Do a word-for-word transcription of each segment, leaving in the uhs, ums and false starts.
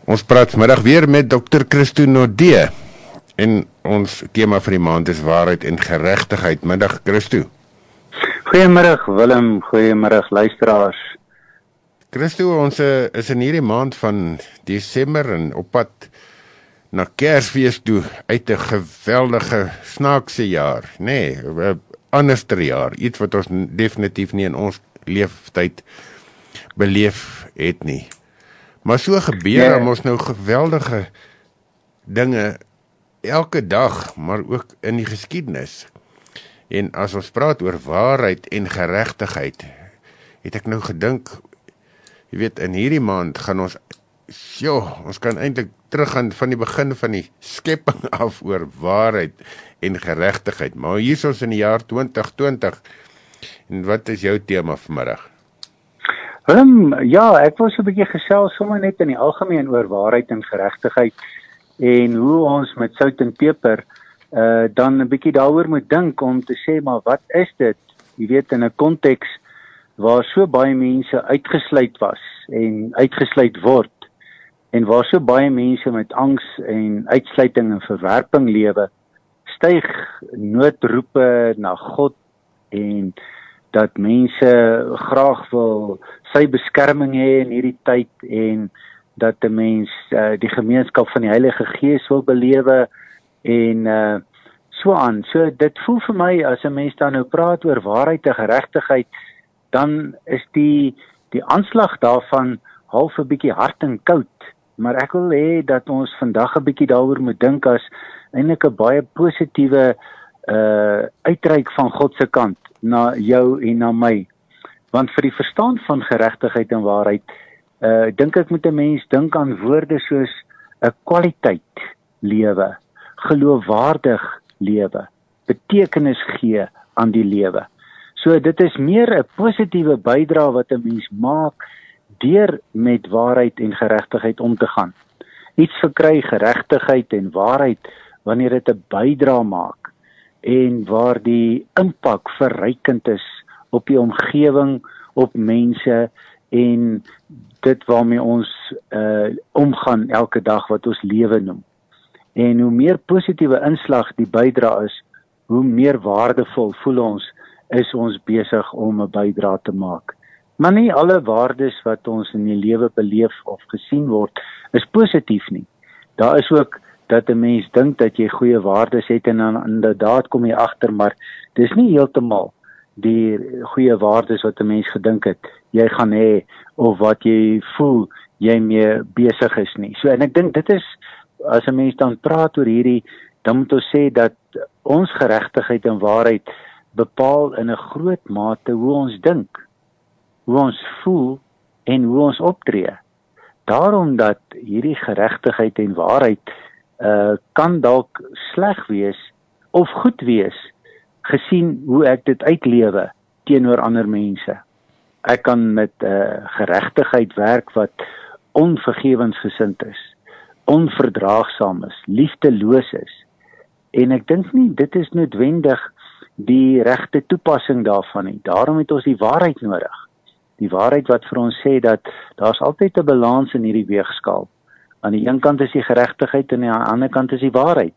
Ons praat vanmiddag weer met dokter Christo Nodee en ons tema vir die maand is waarheid en geregtigheid. Middag Christo. Goeiemiddag Willem, goeiemiddag luisteraars. Christo, ons uh, is in hierdie maand van Desember en op pad na Kersfees toe uit 'n geweldige snaakse jaar, nê, nee, 'n anderster jaar, iets wat ons definitief nie in ons leeftyd beleef het nie. Maar so gebeur ja. ons nou geweldige dinge elke dag, maar ook in die geskiedenis. En as ons praat oor waarheid en geregtigheid, het ek nou gedink, jy weet, in hierdie maand gaan ons, jo, ons kan eintlik teruggaan van die begin van die skepping af oor waarheid en geregtigheid. Maar hier is ons in die jaar twintig twintig. En wat is jou tema vanmiddag? Um, ja, ek wil so 'n bietjie gesels sommer net in die algemeen oor waarheid en geregtigheid en hoe ons met sout en peper uh, dan 'n bietjie daaroor moet dink om te sê, maar wat is dit? Jy weet, in 'n konteks waar so baie mense uitgesluit was en uitgesluit word en waar so baie mense met angs en uitsluiting en verwerping lewe, styg noodroepe na God en dat mense graag wil sy beskerming hê in hierdie tyd en dat 'n mens uh, die gemeenskap van die Heilige Gees wil belewe en uh, so aan. So dit voel vir my as 'n mens dan nou praat oor waarheid en geregtigheid, dan is die die aanslag daarvan half 'n bietjie hard en koud. Maar ek wil hê dat ons vandag 'n bietjie daaroor moet dink as eintlik 'n baie positiewe uh, uitreik van God se kant na jou en na my. Want vir die verstaan van geregtigheid en waarheid, uh, dink ek moet 'n mens dink aan woorde soos 'n kwaliteit lewe, geloofwaardig lewe, betekenis gee aan die lewe. So dit is meer 'n positiewe bydrae wat 'n mens maak deur met waarheid en geregtigheid om te gaan. Iets verkry geregtigheid en waarheid wanneer dit 'n bydrae maak en waar die impak verrykend is op die omgewing, op mense en dit waarmee ons uh, omgaan elke dag wat ons lewe noem. En hoe meer positiewe inslag die bydrae is, hoe meer waardevol voel ons, is ons besig om 'n bydrae te maak. Maar nie alle waardes wat ons in die lewe beleef of gesien word, is positief nie. Daar is ook dat 'n mens dink dat jy goeie waardes het en dan inderdaad kom jy agter, maar dis nie heeltemal die goeie waardes wat 'n mens gedink het jy gaan hê of wat jy voel jy mee besig is nie. So en ek dink dit is, as 'n mens dan praat oor hierdie, dan moet ons sê dat ons geregtigheid en waarheid bepaal in 'n groot mate hoe ons dink, hoe ons voel en hoe ons optree. Daarom dat hierdie geregtigheid en waarheid uh, kan dalk sleg wees of goed wees, gesien hoe ek dit uitlewe teenoor ander mense. Ek kan met uh, geregtigheid werk wat onvergewensgesind is, onverdraagsaam is, liefdeloos is. En ek dink nie dit is noodwendig die regte toepassing daarvan nie. Daarom het ons die waarheid nodig. Die waarheid wat vir ons sê dat daar's altyd 'n balans in hierdie weegskaal. Aan die een kant is die geregtigheid en aan die ander kant is die waarheid.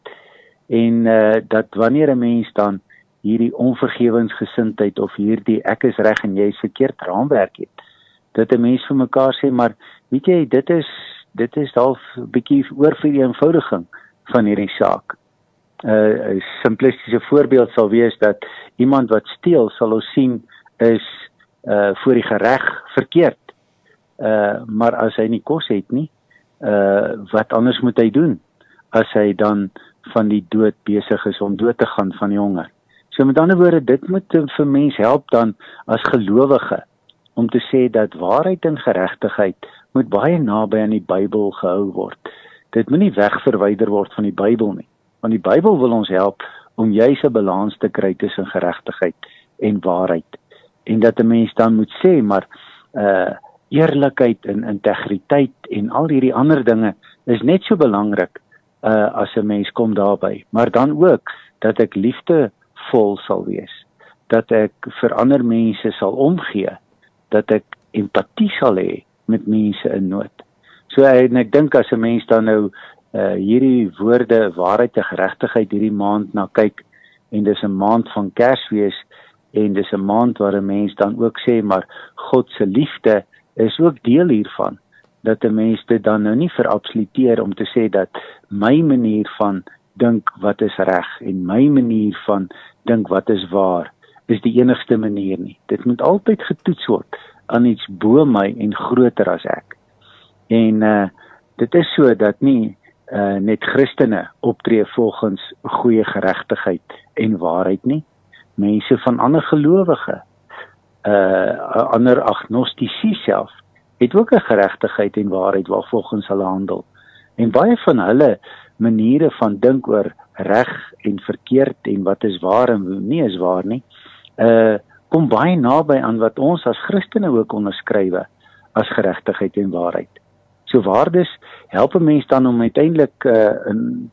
En uh, dat wanneer 'n mens dan hierdie onvergewensgesindheid of hierdie ek is reg en jy is verkeerd raamwerk het, dat 'n mens vir mekaar sê, maar weet jy, dit is dit is half 'n bietjie oorvereenvoudiging van hierdie saak. Uh, 'n simplistiese voorbeeld sal wees dat iemand wat steel, sal ons sien, is uh, voor die gereg verkeerd. Uh, maar as hy nie kos het nie, uh, wat anders moet hy doen as hy dan van die dood besig is om dood te gaan van die honger? So met ander woorde, dit moet vir mens help dan as gelowige om te sê dat waarheid en geregtigheid moet baie naby aan die Bybel gehou word. Dit moet nie wegverwyder word van die Bybel nie. Want die Bybel wil ons help om juis 'n balans te kry tussen geregtigheid en waarheid. En dat 'n mens dan moet sê, maar uh, eerlikheid en integriteit en al hierdie ander dinge is net so belangrik uh, as 'n mens kom daarby. Maar dan ook dat ek liefdevol sal wees, dat ek vir ander mense sal omgee, dat ek empatie sal hê met mense in nood. So So en ek dink as 'n mens dan nou uh, hierdie woorde waarheid en geregtigheid hierdie maand na kyk, en dis 'n maand van Kersfees, en dis 'n maand waar 'n mens dan ook sê, maar God se liefde is ook deel hiervan, dat 'n mens dit dan nou nie verabsoluteer om te sê dat my manier van dink wat is reg, en my manier van dink wat is waar, is die enigste manier nie. Dit moet altyd getoets word aan iets bo my en groter as ek. En uh, dit is so dat nie uh, net Christene optree volgens goeie geregtigheid en waarheid nie. Mense van ander gelowige, uh, ander agnostici self, het ook 'n geregtigheid en waarheid waar volgens hulle handel. En baie van hulle maniere van dink oor reg en verkeerd en wat is waar en nie is waar nie, uh, kom baie naby aan wat ons as Christene ook onderskrywe as geregtigheid en waarheid. So waardes help 'n mens dan om uiteindelik uh, in,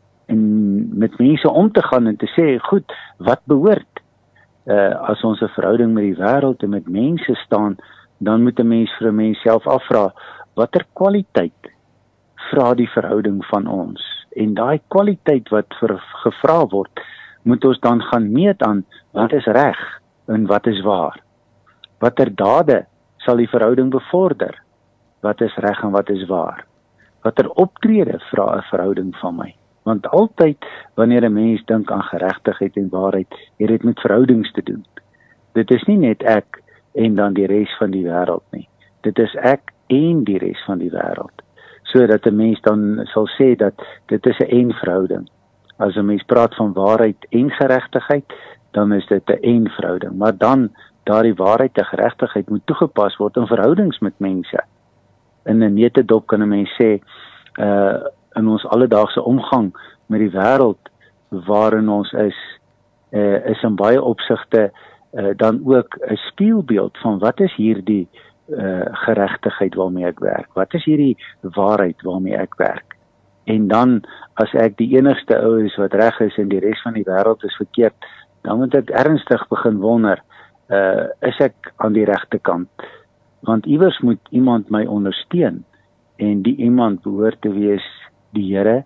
in met mense om te gaan en te sê, goed, wat behoort? Uh, as ons 'n verhouding met die wêreld en met mense staan, dan moet 'n mens vir 'n mens self afvra, watter kwaliteit vra die verhouding van ons? En daai kwaliteit wat vir gevra word, moet ons dan gaan meet aan wat is reg en wat is waar. Watter dade sal die verhouding bevorder? Wat is reg en wat is waar? Watter optrede vra 'n verhouding van my? Want altyd wanneer 'n mens dink aan geregtigheid en waarheid, het dit met verhoudings te doen. Dit is nie net ek en dan die res van die wêreld nie. Dit is ek en die res van die wêreld. Sodat 'n mens dan sal sê dat dit is 'n en-verhouding. As 'n mens praat van waarheid en geregtigheid, dan is dit 'n en-verhouding. Maar dan, daardie waarheid en geregtigheid moet toegepas word in verhoudings met mense. In 'n netedop kan 'n mens sê, uh, in ons alledaagse omgang met die wêreld waarin ons is, uh, is in baie opsigte uh, dan ook 'n spieelbeeld van wat is hierdie uh, geregtigheid waarmee ek werk? Wat is hierdie waarheid waarmee ek werk? En dan, as ek die enigste ou is wat reg is en die res van die wêreld is verkeerd, dan moet ek ernstig begin wonder, uh, is ek aan die regte kant? Want iewers moet iemand my ondersteun, en die iemand behoort te wees die Here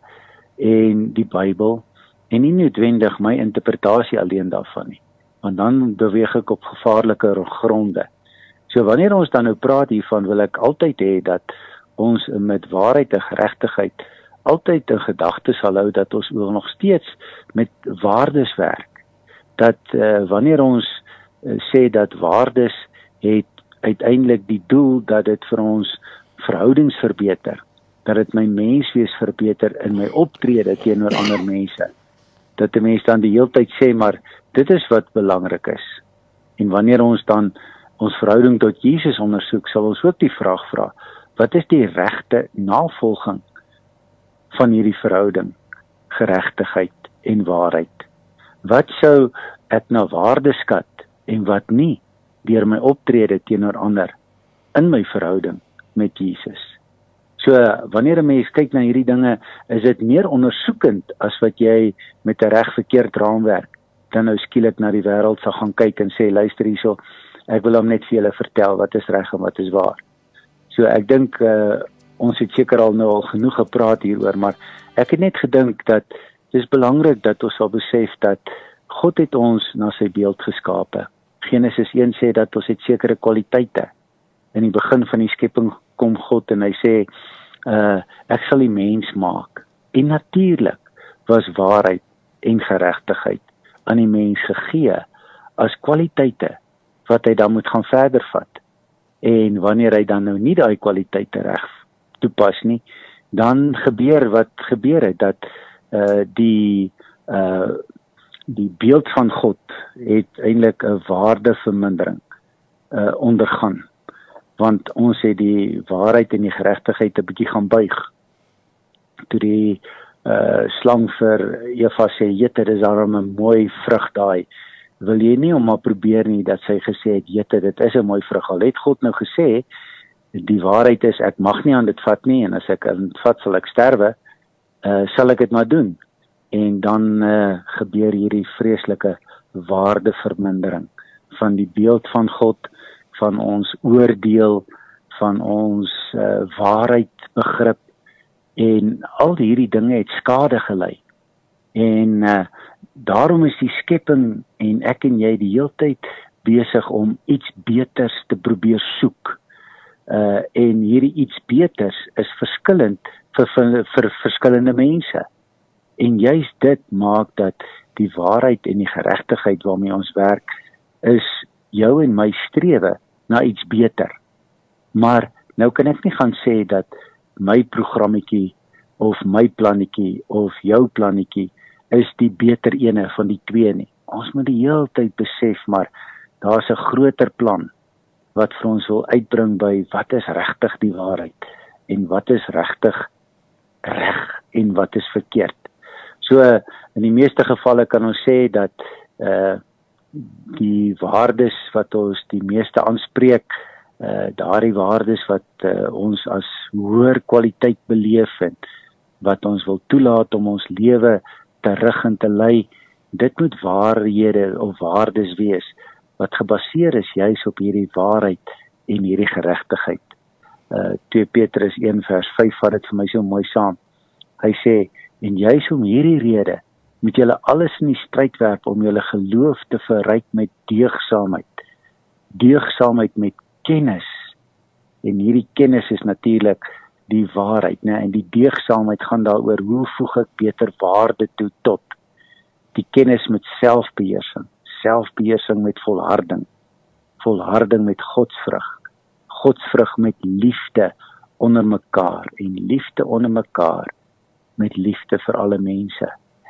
en die Bybel, en nie noodwendig my interpretasie alleen daarvan nie, want dan beweeg ek op gevaarlike gronde. So wanneer ons dan nou praat hiervan, wil ek altyd hê dat ons met waarheid en geregtigheid altyd in gedagte sal hou dat ons nog steeds met waardes werk. Dat uh, wanneer ons uh, sê dat waardes het uiteindelik die doel dat dit vir ons verhoudings verbeter, dat dit my menswees verbeter in my optrede teenoor ander mense, dat die mens dan die hele tyd sê, maar dit is wat belangrik is. En wanneer ons dan ons verhouding tot Jesus ondersoek, sal ons ook die vraag vra, wat is die regte navolging van hierdie verhouding, geregtigheid en waarheid? Wat sou ek na waarde skat en wat nie, deur my optrede teenoor ander in my verhouding met Jesus? So, wanneer 'n mens kyk na hierdie dinge, is dit meer ondersoekend as wat jy met 'n reg-verkeerd raamwerk dan nou skielik na die wêreld sal gaan kyk en sê, luister hierso, ek wil hom net vir julle vertel wat is reg en wat is waar. So ek dink uh, ons het seker al nou al genoeg gepraat hieroor, maar ek het net gedink dat dit is belangrik dat ons sal besef dat God het ons na sy beeld geskape. Genesis een sê dat ons het sekere kwaliteite. In die begin van die skepping kom God en hy sê, uh, ek sal die mens maak. En natuurlik was waarheid en geregtigheid aan die mens gegee as kwaliteite wat hy dan moet gaan verder vat. En wanneer hy dan nou nie daai kwaliteite reg toepas nie, dan gebeur wat gebeur het, dat uh, die uh, die beeld van God het eintlik 'n waardevermindering uh, ondergaan. Want ons het die waarheid en die geregtigheid 'n bietjie gaan buig. Toe die uh, slang vir Eva sê, jette, dis daarom 'n mooi vrug daai. Wil jy nie om maar probeer nie, dat sy gesê het, jette, dit is 'n mooi vrug. Al het God nou gesê, die waarheid is, ek mag nie aan dit vat nie, en as ek aan dit vat, sal ek sterwe, uh, sal ek dit maar doen. En dan uh, gebeur hierdie vreeslike waardevermindering van die beeld van God, van ons oordeel, van ons uh, waarheid begrip, en al hierdie dinge het skade gelei. En uh, daarom is die skepping en ek en jy die hele tyd besig om iets beters te probeer soek. Uh, en hierdie iets beters is verskillend vir, vir, vir verskillende mense. En juist dit maak dat die waarheid en die geregtigheid waarmee ons werk, is jou en my strewe na iets beter. Maar nou kan ek nie gaan sê dat my programmetjie of my plannetjie of jou plannetjie is die beter ene van die twee nie. Ons moet die hele tyd besef, maar daar's 'n groter plan wat vir ons wil uitbring by wat is regtig die waarheid en wat is regtig reg en wat is verkeerd. So in die meeste gevalle kan ons sê dat uh, die waardes wat ons die meeste aanspreek, uh, daardie waardes wat uh, ons as hoër kwaliteit beleef en wat ons wil toelaat om ons lewe te rig en te lei, dit moet waarhede of waardes wees wat gebaseer is juis op hierdie waarheid en hierdie geregtigheid. Uh, twee Petrus een vers vyf vat dit vir my so mooi saam. Hy sê, en juis om hierdie rede moet julle alles in die stryd werp om julle geloof te verryk met deugsaamheid. Deugsaamheid met kennis. En hierdie kennis is natuurlik die waarheid, né? En die deugsaamheid gaan daaroor hoe voeg ek beter waarde toe tot die kennis met selfbeheersing, selfbeheersing met volharding, volharding met godsvrug, godsvrug met liefde onder mekaar en liefde onder mekaar met liefde vir alle mense.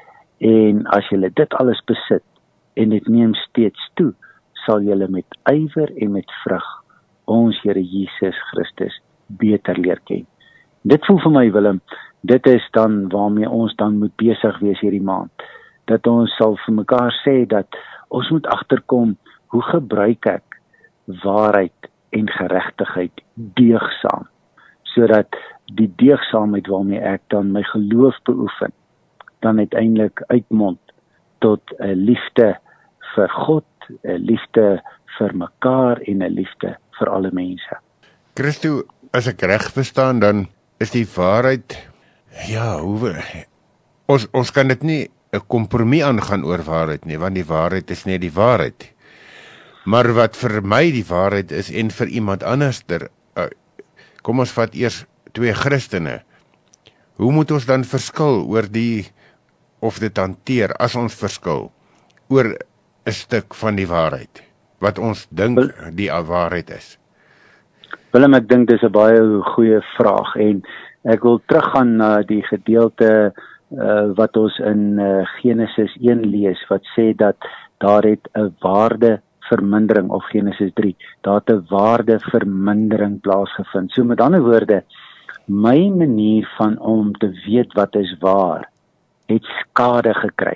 En as julle dit alles besit en dit neem steeds toe, sal julle met ywer en met vrug ons Here Jesus Christus beter leer ken. Dit voel vir my, Willem, dit is dan waarmee ons dan moet besig wees hierdie maand. Dat ons sal vir mekaar sê dat ons moet agterkom, hoe gebruik ek waarheid en geregtigheid deugsaam, sodat die deugsaamheid waarmee ek dan my geloof beoefen, dan uiteindelik uitmond tot 'n liefde vir God, 'n liefde vir mekaar en 'n liefde vir alle mense. Christo, as ek reg verstaan, dan is die waarheid, ja, hoe ons ons kan dit nie 'n kompromie aangaan oor waarheid nie, want die waarheid is net die waarheid. Maar wat vir my die waarheid is en vir iemand anderster, uh, kom ons vat eers twee Christene. Hoe moet ons dan verskil oor die, of dit hanteer as ons verskil oor 'n stuk van die waarheid, wat ons dink die waarheid is? Willem, ek dink dis 'n baie goeie vraag en ek wil teruggaan na die gedeelte uh, wat ons in uh, Genesis een lees, wat sê dat daar het 'n waardevermindering, of Genesis drie, daar het 'n waardevermindering plaasgevind. So met ander woorde, my manier van om te weet wat is waar, het skade gekry.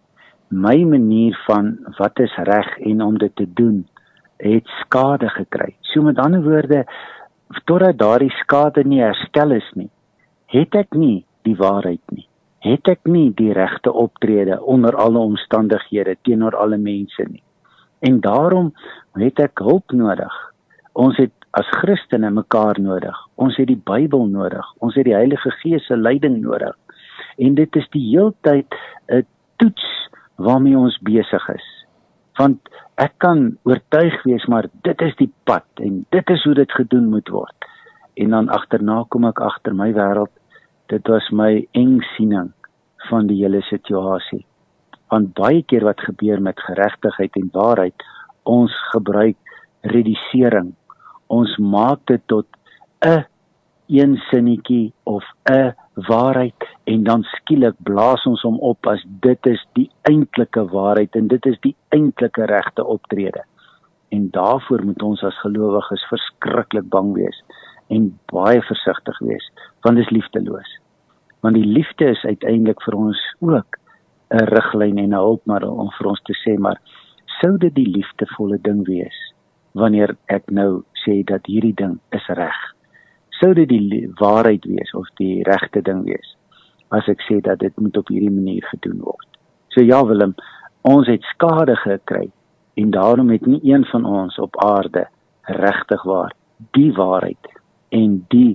My manier van wat is reg en om dit te doen, het skade gekry. So met ander woorde, totdat daardie skade nie herstel is nie, het ek nie die waarheid nie. Het ek nie die regte optrede onder alle omstandighede teenoor alle mense nie. En daarom het ek hulp nodig. Ons het as Christene mekaar nodig. Ons het die Bybel nodig. Ons het die Heilige Gees se leiding nodig. En dit is die heeltyd 'n toets waarmee ons besig is. Want ek kan oortuig wees, maar dit is die pad en dit is hoe dit gedoen moet word. En dan agterna kom ek agter my wêreld, dit was my engsiening van die hele situasie. Want baie keer wat gebeur met geregtigheid en waarheid, ons gebruik redisering. Ons maak dit tot 'n een sinnetjie of 'n waarheid en dan skielik blaas ons hom op as dit is die eintlike waarheid en dit is die eintlike regte optrede. En daarvoor moet ons as gelowiges verskriklik bang wees en baie versigtig wees, want dit is liefdeloos. Want die liefde is uiteindelik vir ons ook 'n riglyn en 'n hulpmiddel om vir ons te sê, maar sou dit die liefdevolle ding wees wanneer ek nou sê dat hierdie ding is reg? Sou dit die waarheid wees of die regte ding wees as ek sê dat dit moet op hierdie manier gedoen word? So ja, Willem, ons het skade gekry en daarom het nie een van ons op aarde regtig waar die waarheid en die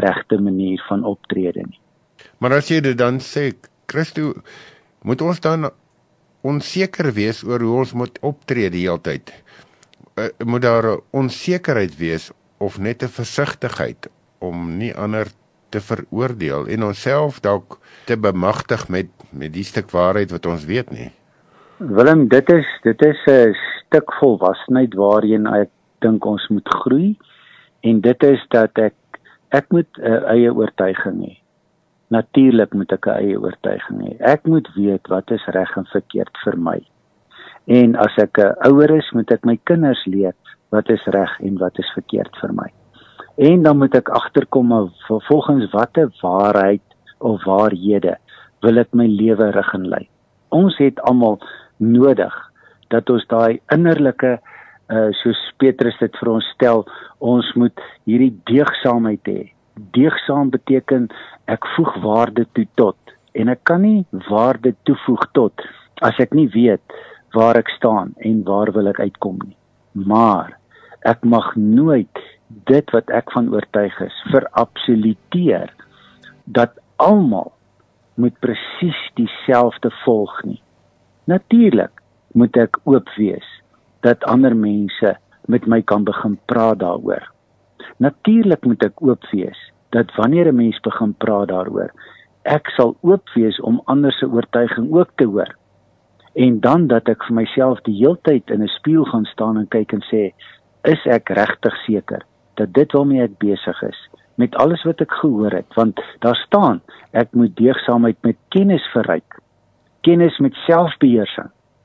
regte manier van optrede nie. Maar as jy dit dan sê, Christo, moet ons dan onseker wees oor hoe ons moet optree die hele tyd? Uh, moet daar 'n onsekerheid wees of net 'n versigtigheid om nie ander te veroordeel en onsself dalk te bemagtig met met die stuk waarheid wat ons weet nie? Willem, dit is dit is 'n stuk volwassenheid waarin ek dink ons moet groei, en dit is dat ek ek moet 'n eie oortuiging hê. Natuurlik moet ek 'n eie oortuiging hê. Ek moet weet wat is reg en verkeerd vir my. En as ek 'n ouer is, moet ek my kinders leer wat is reg en wat is verkeerd vir my. En dan moet ek agterkom volgens watter waarheid of waarhede wil ek my lewe rig en lei. Ons het almal nodig dat ons daai innerlike, uh, soos Petrus dit vir ons stel, ons moet hierdie deegsaamheid hê. Deegsaam beteken ek voeg waarde toe tot, en ek kan nie waarde toevoeg tot as ek nie weet waar ek staan en waar wil ek uitkom nie. Maar ek mag nooit dit wat ek van oortuig is verabsoluteer dat almal moet presies dieselfde volg nie. Natuurlik moet ek oop wees dat ander mense met my kan begin praat daaroor. Natuurlik moet ek oop wees dat wanneer 'n mens begin praat daaroor, ek sal oop wees om ander se oortuiging ook te hoor. En dan dat ek vir myself die heeltyd in 'n spieël gaan staan en kyk en sê, is ek regtig seker dat dit waarmee ek besig is, met alles wat ek gehoor het, want daar staan, ek moet deegsaamheid met kennis verryk, kennis met selfbeheersing,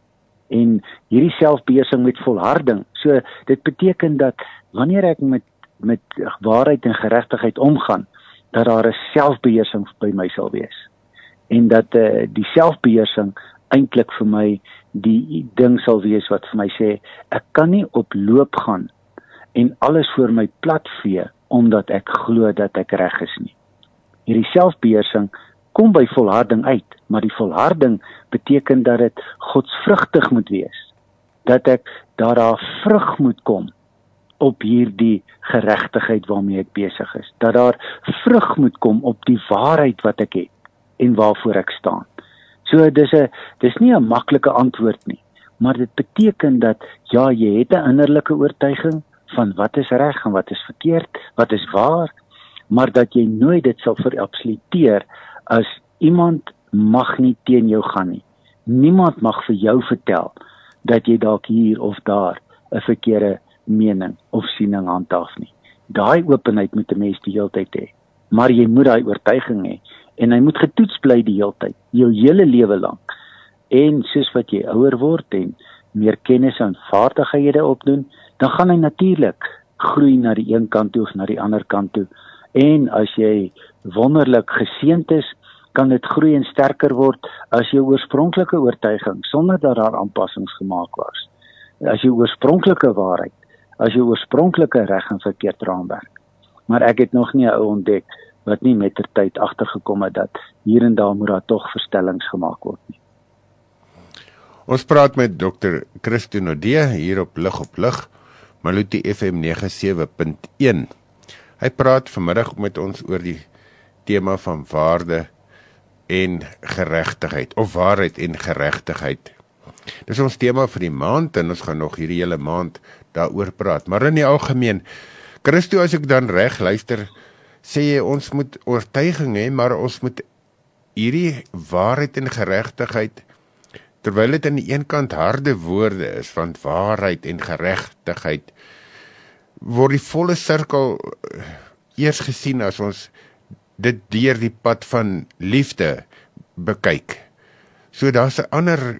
en hierdie selfbeheersing met volharding. So dit beteken dat wanneer ek met met waarheid en geregtigheid omgaan, dat daar 'n selfbeheersing by my sal wees. En dat uh, die selfbeheersing eintlik vir my die ding sal wees wat vir my sê, ek kan nie op loop gaan en alles voor my plat vee, omdat ek glo dat ek reg is nie. Hierdie selfbeheersing kom by volharding uit, maar die volharding beteken dat dit godsvrugtig moet wees. Dat ek daar daar vrug moet kom op hierdie geregtigheid waarmee ek besig is. Dat daar vrug moet kom op die waarheid wat ek het en waarvoor ek staan. So dis 'n dis nie 'n maklike antwoord nie, maar dit beteken dat ja, jy het 'n innerlike oortuiging van wat is reg en wat is verkeerd, wat is waar, maar dat jy nooit dit sal verabsoluteer as iemand mag nie teen jou gaan nie. Niemand mag vir jou vertel dat jy dalk hier of daar 'n verkeerde mening of siening handhaaf nie. Daai openheid moet 'n mens die hele tyd hê, maar jy moet daai oortuiging hê, en hy moet getoets bly die hele tyd, jou hele lewe lank. En soos wat jy ouer word en meer kennis en vaardighede opdoen, dan gaan hy natuurlik groei na die een kant toe of na die ander kant toe. En as jy wonderlik geseënd is, kan dit groei en sterker word as jou oorspronklike oortuiging, sonder dat daar aanpassings gemaak was. As jou oorspronklike waarheid, as jou oorspronklike reg en verkeerd raamwerk. Maar ek het nog nie 'n ou ontdek wat nie met ter tyd agtergekom het dat hier en daar moet daar tog verstellings gemaak word nie. Ons praat met dokter Christo Naudé hier op Lig op Lig, Maluti F M nege sewe punt een. Hy praat vanmiddag met ons oor die tema van waarde en geregtigheid, of waarheid en geregtigheid. Dis ons tema vir die maand, en ons gaan nog hierdie hele maand daaroor praat. Maar in die algemeen, Christo, as ek dan reg luister, sê jy ons moet oortuiging hê, maar ons moet hierdie waarheid en geregtigheid, terwyl dit aan die een kant harde woorde is, van waarheid en geregtigheid, word die volle sirkel eers gesien as ons dit deur die pad van liefde bekyk. So daar's 'n ander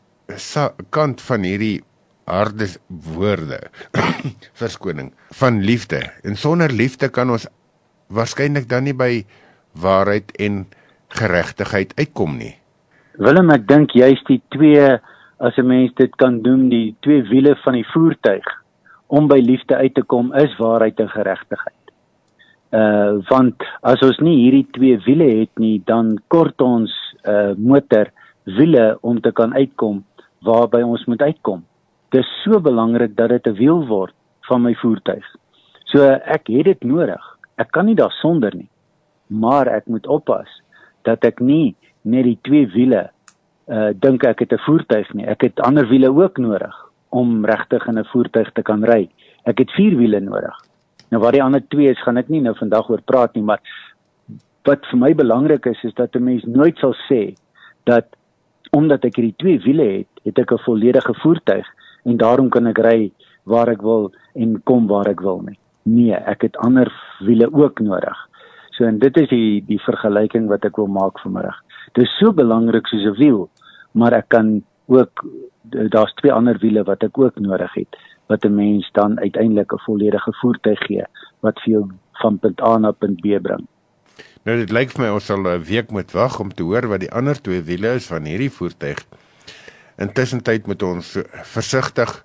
kant van hierdie harde woorde, verskoning, van liefde. En sonder liefde kan ons waarskynlik dan nie by waarheid en geregtigheid uitkom nie. Willem, ek dink juist die twee, as 'n mens dit kan doen, die twee wiele van die voertuig, om by liefde uit te kom, is waarheid en geregtigheid. Uh, want as ons nie hierdie twee wiele het nie, dan kort ons uh, motor wiele om te kan uitkom waarby ons moet uitkom. Dit is so belangrik dat dit 'n wiel word van my voertuig. So ek het dit nodig. Ek kan nie daar sonder nie, maar ek moet oppas dat ek nie net die twee wiele uh, dink ek het 'n voertuig nie. Ek het ander wiele ook nodig om regtig in 'n voertuig te kan ry. Ek het vier wiele nodig. Nou wat die ander twee is, gaan ek nie nou vandag oor praat nie, maar wat vir my belangrik is, is dat 'n mens nooit sal sê dat omdat ek hierdie twee wiele het, het ek 'n volledige voertuig en daarom kan ek ry waar ek wil en kom waar ek wil nie. Nee, ek het ander wiele ook nodig. So en dit is die die vergelyking wat ek wil maak vanmiddag. Dit is so belangrik soos 'n wiel, maar ek kan ook daar's twee ander wiele wat ek ook nodig het, wat 'n mens dan uiteindelik 'n volledige voertuig gee wat vir jou van punt A na punt B bring. Nou dit lyk vir my ons sal 'n week moet wag om te hoor wat die ander twee wiele is van hierdie voertuig. Intussen tyd moet ons versigtig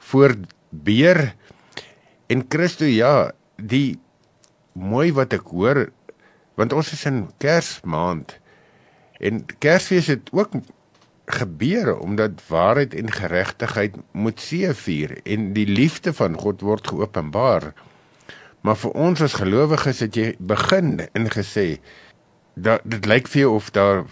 voorbeer. En Christo, ja, die mooi wat ek hoor, want ons is in Kersmaand en Kersfees het ook gebeur omdat waarheid en geregtigheid moet seëvier en die liefde van God word geopenbaar. Maar vir ons as gelowiges het jy begin en gesê dat dit lyk vir jou of daar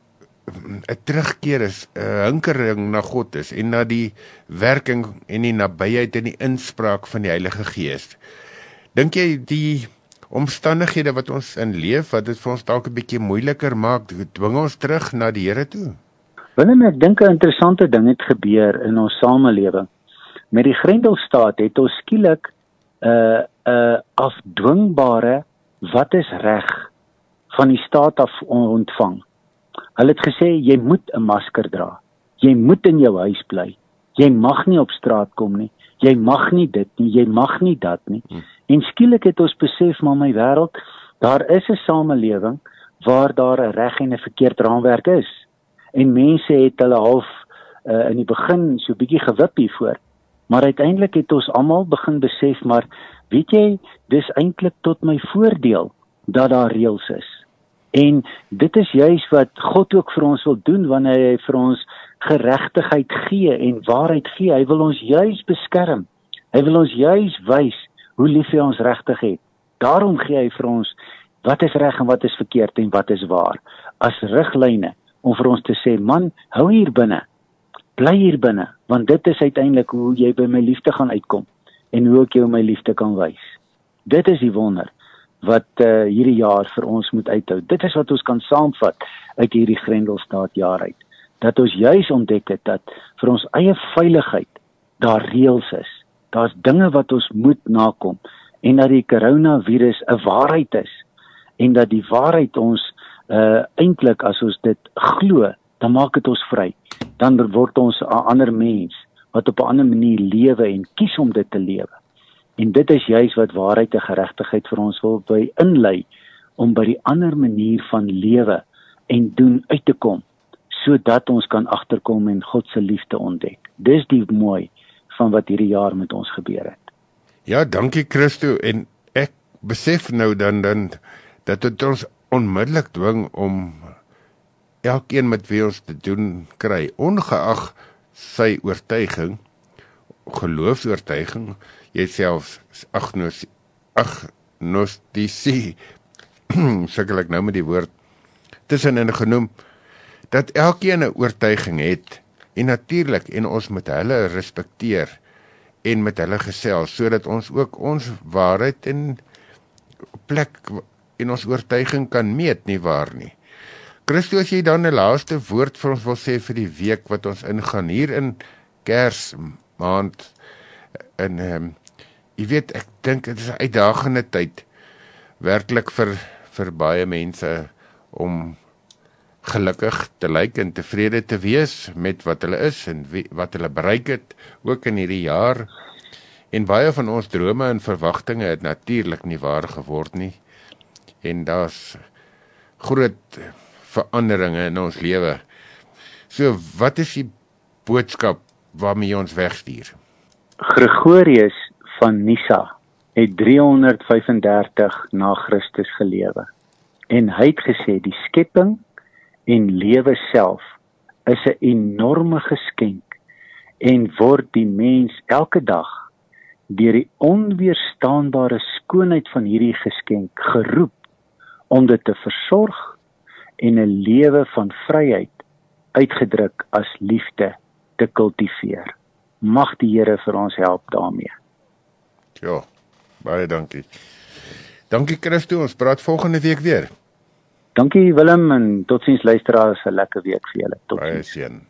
'n terugkeer is, 'n hinkering na God is en na die werking en die nabyheid en die inspraak van die Heilige Gees. Dink jy die omstandighede wat ons in leef, wat dit vir ons dalk 'n bietjie moeiliker maak, dwing ons terug na die Here toe? Willem, ek dink 'n interessante ding het gebeur in ons samelewing. Met die Grendelstaat het ons skielik 'n uh, 'n uh, afdwingbare wat is reg van die staat af ontvang. Hulle het gesê, jy moet 'n masker dra, jy moet in jou huis bly, jy mag nie op straat kom nie, jy mag nie dit nie, jy mag nie dat nie. Hmm. En skielik het ons besef, maar my wêreld, daar is 'n samelewing waar daar 'n reg en 'n verkeerd raamwerk is. En mense het hulle half uh, in die begin so bietjie gewip hiervoor. Maar uiteindelik het ons almal begin besef, maar weet jy, dis eintlik tot my voordeel dat daar reëls is. En dit is juis wat God ook vir ons wil doen wanneer hy vir ons geregtigheid gee en waarheid gee. Hy wil ons juis beskerm. Hy wil ons juis wys hoe lief hy ons regtig het. Daarom gee hy vir ons wat is reg en wat is verkeerd en wat is waar. As riglyne om vir ons te sê, man, hou hier binne. Bly hier binne, want dit is uiteindelik hoe jy by my liefde gaan uitkom en hoe ek jou my liefde kan wys. Dit is die wonder wat uh, hierdie jaar vir ons moet uithou. Dit is wat ons kan saamvat uit hierdie Grendelstaat jaar uit. Dat ons juis ontdek het dat vir ons eie veiligheid daar reëls is. Daar's dinge wat ons moet nakom en dat die coronavirus 'n waarheid is en dat die waarheid ons uh, eintlik as ons dit glo, dan maak dit ons vry. Dan word ons 'n ander mens wat op 'n ander manier lewe en kies om dit te lewe. En dit is juis wat waarheid en geregtigheid vir ons wil by inlei, om by die ander manier van lewe en doen uit te kom, sodat ons kan agterkom en God se liefde ontdek. Dis die mooi van wat hierdie jaar met ons gebeur het. Ja, dankie Christo, en ek besef nou dan, dan dat dit ons onmiddellik dwing om elkeen met wie ons te doen kry, ongeag sy oortuiging, geloofsoortuiging, jy selfs agnostisie, sukkel ek nou met die woord, tussenin genoem, dat elkeen 'n oortuiging het, en natuurlik, en ons moet hulle respekteer, en met hulle gesels, sodat ons ook ons waarheid en plek en ons oortuiging kan meet, nie waar nie. Christo, as jy dan 'n laaste woord vir ons wil sê vir die week wat ons ingaan, hier in Kersmaand, en um, jy weet, ek dink dit is 'n uitdagende tyd, werklik vir, vir baie mense, om gelukkig te lyk en tevrede te wees met wat hulle is, en wie, wat hulle bereik het, ook in hierdie jaar, en baie van ons drome en verwagtinge het natuurlik nie waar geword nie, en daar's groot veranderinge in ons lewe. So, wat is die boodskap waarmee jy ons wegstuur? Gregorius van Nyssa het driehonderdvyfendertig na Christus gelewe. En hy het gesê, die skepping en lewe self is 'n enorme geskenk en word die mens elke dag deur die onweerstaanbare skoonheid van hierdie geskenk geroep om dit te versorg en 'n lewe van vryheid, uitgedruk as liefde, te kultiveer. Mag die Here vir ons help daarmee. Ja, baie dankie. Dankie Christo, ons praat volgende week weer. Dankie Willem en totsiens luisteraars, 'n lekker week vir julle. Totsiens. Baie seën.